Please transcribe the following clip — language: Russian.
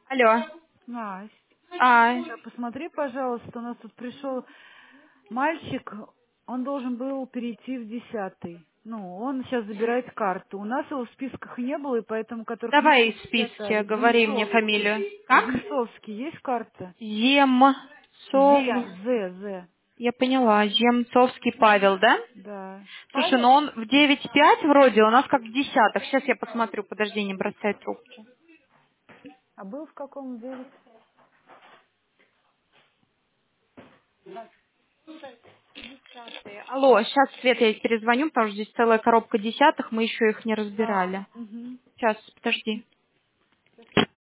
Алло. Настя, А, посмотри, пожалуйста, у нас тут пришел мальчик, он должен был перейти в 10-й. Ну, он сейчас забирает карту. У нас его в списках не было, и поэтому, которых нет, давай в списке, остались. говори мне фамилию. Как? Земцовский, есть карта? Земцов. З. Я поняла. Земцовский Павел, да? Да. Слушай, Павел? ну он в 9:05 вроде, у нас как в десятых. Сейчас я посмотрю, подожди, не бросай трубки. А был в каком 9? Алло, сейчас, Света, я перезвоню, потому что здесь целая коробка десятых, мы еще их не разбирали. Угу. Сейчас, подожди.